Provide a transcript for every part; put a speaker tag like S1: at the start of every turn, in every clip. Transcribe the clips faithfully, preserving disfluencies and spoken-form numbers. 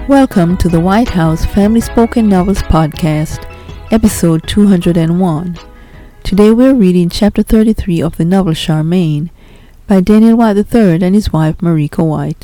S1: Welcome to the White House Family Spoken Novels Podcast, episode two hundred one. Today we're reading chapter thirty-three of the novel Charmaine by Daniel White the third and his wife Marika White.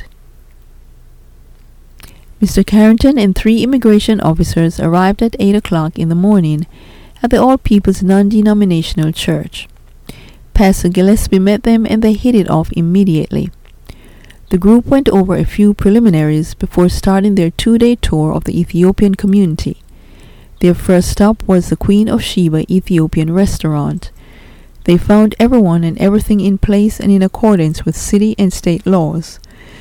S1: Mister Carrington and three immigration officers arrived at eight o'clock in the morning at the All People's Non-Denominational Church. Pastor Gillespie met them and they hit it off immediately. The group went over a few preliminaries before starting their two-day tour of the Ethiopian community. Their first stop was the Queen of Sheba Ethiopian restaurant. They found everyone and everything in place and in accordance with city and state laws.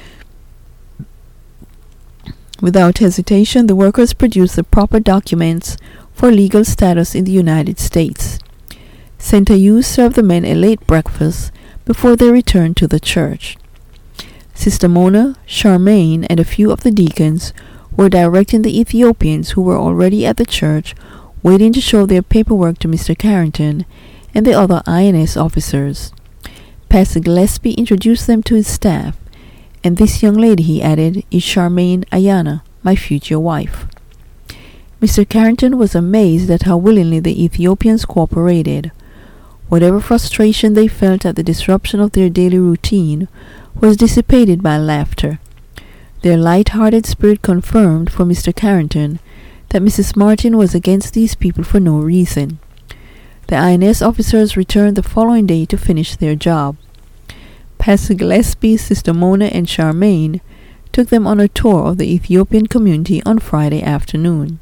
S1: Without hesitation, the workers produced the proper documents for legal status in the United States. Senta Yu served the men a late breakfast before they returned to the church. Sister Mona, Charmaine, and a few of the deacons were directing the Ethiopians who were already at the church, waiting to show their paperwork to Mister Carrington and the other I N S officers. Pastor Gillespie introduced them to his staff, and this young lady, he added, is Charmaine Ayana, my future wife. Mister Carrington was amazed at how willingly the Ethiopians cooperated. Whatever frustration they felt at the disruption of their daily routine was dissipated by laughter. Their light-hearted spirit confirmed for Mister Carrington that Missus Martin was against these people for no reason. The I N S officers returned the following day to finish their job. Pastor Gillespie, Sister Mona, and Charmaine took them on a tour of the Ethiopian community on Friday afternoon.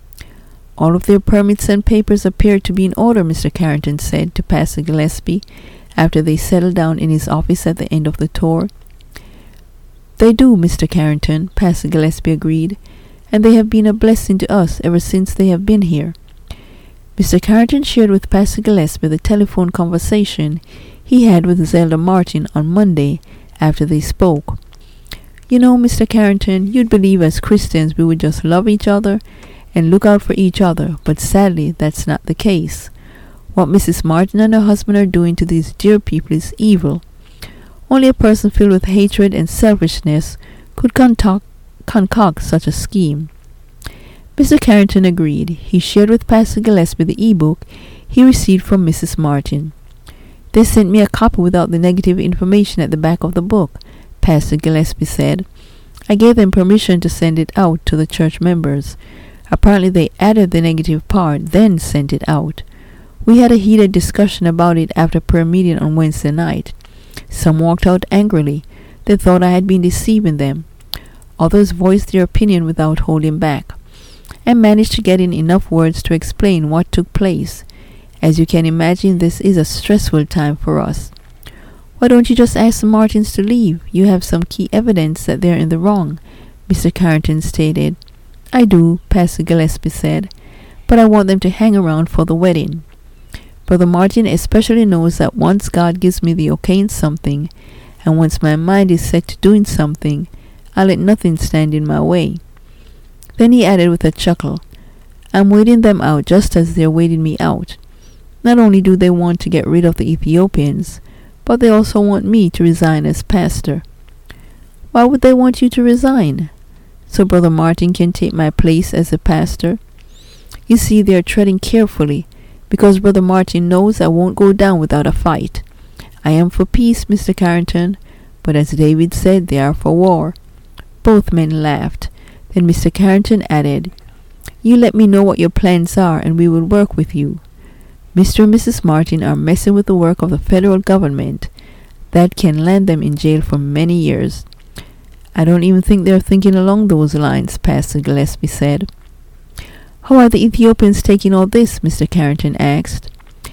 S1: All of their permits and papers appeared to be in order, Mister Carrington said to Pastor Gillespie after they settled down in his office at the end of the tour. They do, Mister Carrington, Pastor Gillespie agreed, and they have been a blessing to us ever since they have been here. Mister Carrington shared with Pastor Gillespie the telephone conversation he had with Zelda Martin on Monday after they spoke. You know, Mister Carrington, you'd believe as Christians we would just love each other and look out for each other, but sadly that's not the case. What Missus Martin and her husband are doing to these dear people is evil. Only a person filled with hatred and selfishness could concoct, concoct such a scheme. Mister Carrington agreed. He shared with Pastor Gillespie the e-book he received from Missus Martin. They sent me a copy without the negative information at the back of the book, Pastor Gillespie said. I gave them permission to send it out to the church members. Apparently they added the negative part, then sent it out. We had a heated discussion about it after prayer meeting on Wednesday night. Some walked out angrily. They thought I had been deceiving them. Others voiced their opinion without holding back. I managed to get in enough words to explain what took place. As you can imagine, this is a stressful time for us. Why don't you just ask the Martins to leave? You have some key evidence that they're in the wrong, Mister Carrington stated. I do, Pastor Gillespie said, but I want them to hang around for the wedding. Brother Martin especially knows that once God gives me the okay in something, and once my mind is set to doing something, I'll let nothing stand in my way. Then he added with a chuckle, I'm waiting them out just as they're waiting me out. Not only do they want to get rid of the Ethiopians, but they also want me to resign as pastor. Why would they want you to resign? So Brother Martin can take my place as a pastor? You see, they are treading carefully, because Brother Martin knows I won't go down without a fight. I am for peace, Mister Carrington, but as David said, they are for war. Both men laughed. Then Mister Carrington added, You let me know what your plans are, and we will work with you. Mister and Missus Martin are messing with the work of the federal government. That can land them in jail for many years. I don't even think they're thinking along those lines, Pastor Gillespie said. How are the Ethiopians taking all this? Mister Carrington asked.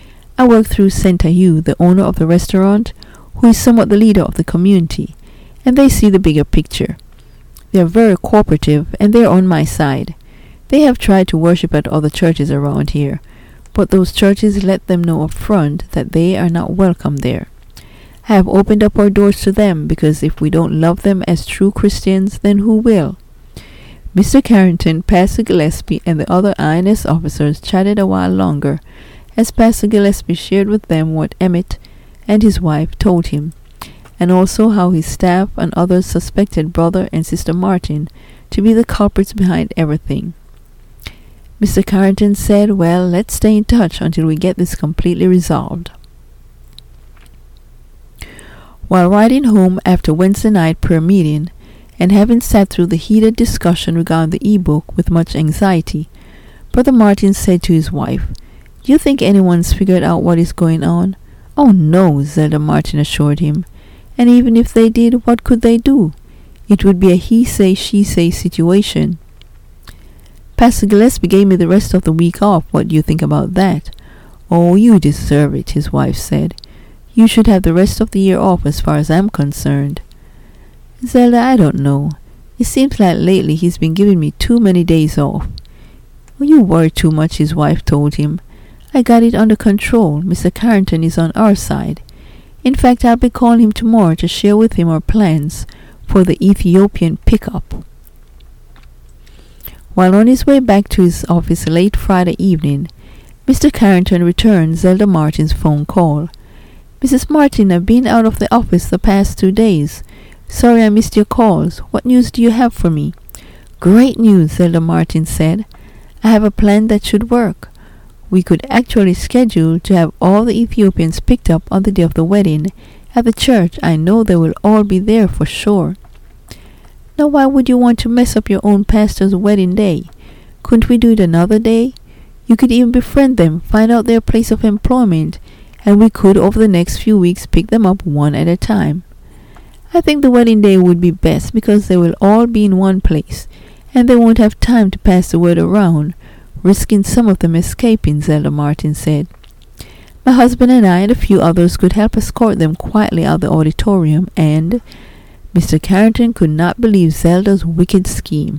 S1: I work through Senta Yu, the owner of the restaurant, who is somewhat the leader of the community, and they see the bigger picture. They are very cooperative, and they are on my side. They have tried to worship at other churches around here, but those churches let them know up front that they are not welcome there. I have opened up our doors to them, because if we don't love them as true Christians, then who will? Mister Carrington, Pastor Gillespie, and the other I N S officers chatted a while longer, as Pastor Gillespie shared with them what Emmett and his wife told him, and also how his staff and others suspected Brother and Sister Martin to be the culprits behind everything. Mister Carrington said, "Well, let's stay in touch until we get this completely resolved." While riding home after Wednesday night prayer meeting, and having sat through the heated discussion regarding the e-book with much anxiety, Brother Martin said to his wife, "Do you think anyone's figured out what is going on?" "Oh no," Zelda Martin assured him. "And even if they did, what could they do? It would be a he-say, she-say situation." "Pastor Gillespie gave me the rest of the week off. What do you think about that?" "Oh, you deserve it," his wife said. "You should have the rest of the year off as far as I'm concerned." "Zelda, I don't know. It seems like lately he's been giving me too many days off." "Well, you worry too much," his wife told him. "I got it under control. Mister Carrington is on our side. In fact, I'll be calling him tomorrow to share with him our plans for the Ethiopian pickup." While on his way back to his office late Friday evening, Mister Carrington returned Zelda Martin's phone call. "Missus Martin, I've been out of the office the past two days. Sorry I missed your calls. What news do you have for me?" "Great news," Zelda Martin said. "I have a plan that should work. We could actually schedule to have all the Ethiopians picked up on the day of the wedding at the church. I know they will all be there for sure." "Now why would you want to mess up your own pastor's wedding day? Couldn't we do it another day? You could even befriend them, find out their place of employment, and we could over the next few weeks pick them up one at a time." "I think the wedding day would be best because they will all be in one place, and they won't have time to pass the word around, risking some of them escaping," Zelda Martin said. "My husband and I and a few others could help escort them quietly out of the auditorium, and—" Mister Carrington could not believe Zelda's wicked scheme.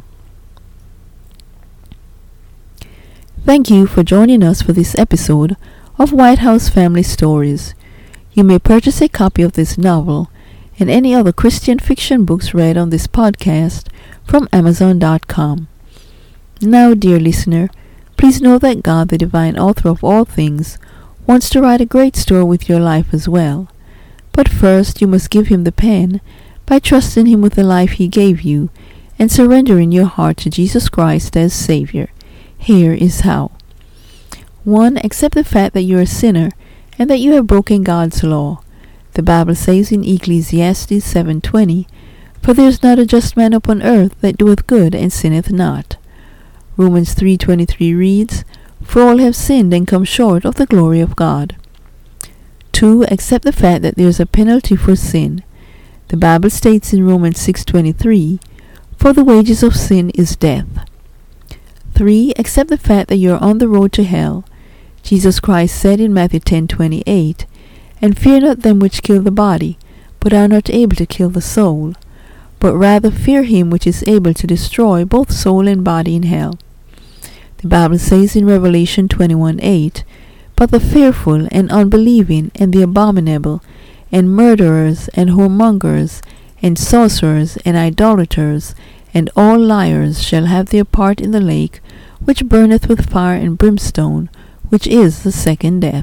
S1: Thank you for joining us for this episode of White House Family Stories. You may purchase a copy of this novel and any other Christian fiction books read on this podcast from Amazon dot com. Now, dear listener, please know that God, the divine author of all things, wants to write a great story with your life as well. But first, you must give him the pen by trusting him with the life he gave you and surrendering your heart to Jesus Christ as Savior. Here is how. One, accept the fact that you're a sinner and that you have broken God's law. The Bible says in Ecclesiastes seven twenty, "For there is not a just man upon earth that doeth good and sinneth not." Romans three twenty-three reads, "For all have sinned and come short of the glory of God." Two, accept the fact that there is a penalty for sin. The Bible states in Romans six twenty-three, "For the wages of sin is death." Three, accept the fact that you are on the road to hell. Jesus Christ said in Matthew ten twenty-eight, "And fear not them which kill the body, but are not able to kill the soul, but rather fear him which is able to destroy both soul and body in hell." The Bible says in Revelation twenty-one eight, "But the fearful and unbelieving and the abominable and murderers and whoremongers and sorcerers and idolaters and all liars shall have their part in the lake which burneth with fire and brimstone, which is the second death."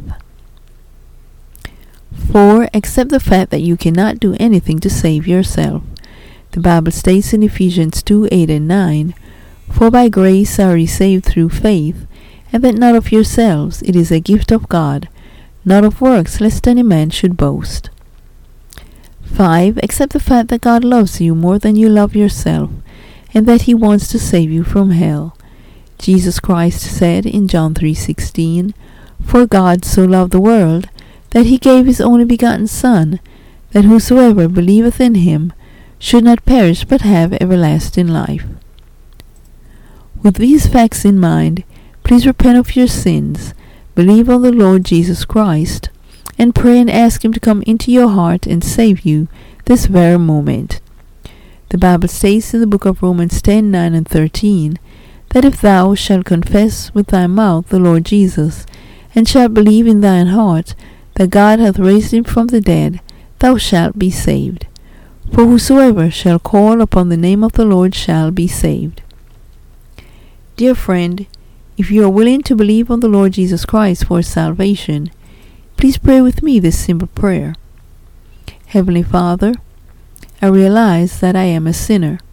S1: Four, accept the fact that you cannot do anything to save yourself. The Bible states in Ephesians two eight and nine, "For by grace are ye saved through faith, and that not of yourselves, it is a gift of God, not of works, lest any man should boast." Five, accept the fact that God loves you more than you love yourself, and that he wants to save you from hell. Jesus Christ said in John three sixteen, "For God so loved the world, that he gave his only begotten Son, that whosoever believeth in him should not perish but have everlasting life." With these facts in mind, please repent of your sins, believe on the Lord Jesus Christ, and pray and ask him to come into your heart and save you this very moment. The Bible states in the book of Romans ten nine and thirteen, that if thou shalt confess with thy mouth the Lord Jesus, and shalt believe in thine heart that God hath raised him from the dead, thou shalt be saved. For whosoever shall call upon the name of the Lord shall be saved. Dear friend, if you are willing to believe on the Lord Jesus Christ for salvation, please pray with me this simple prayer. Heavenly Father, I realize that I am a sinner,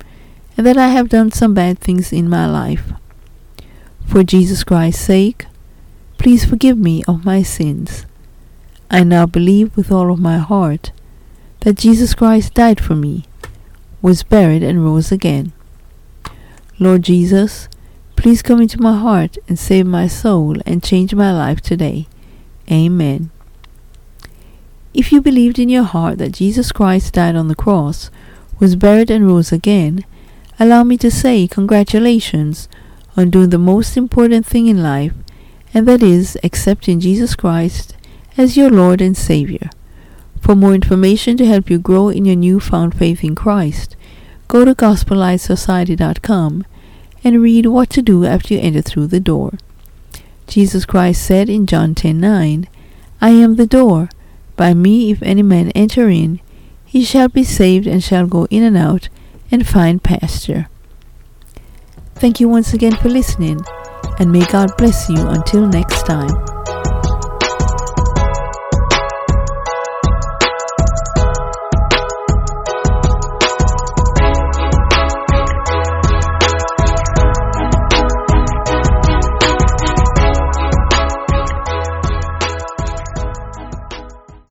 S1: and that I have done some bad things in my life. For Jesus Christ's sake, please forgive me of my sins. I now believe with all of my heart that Jesus Christ died for me, was buried, and rose again. Lord Jesus, please come into my heart and save my soul and change my life today. Amen. If you believed in your heart that Jesus Christ died on the cross, was buried, and rose again, allow me to say congratulations on doing the most important thing in life, and that is accepting Jesus Christ as your Lord and Savior. For more information to help you grow in your newfound faith in Christ, go to gospel light society dot com and read what to do after you enter through the door. Jesus Christ said in John ten nine, I am the door. By me if any man enter in, he shall be saved and shall go in and out and find pasture. Thank you once again for listening, and may God bless you until next time.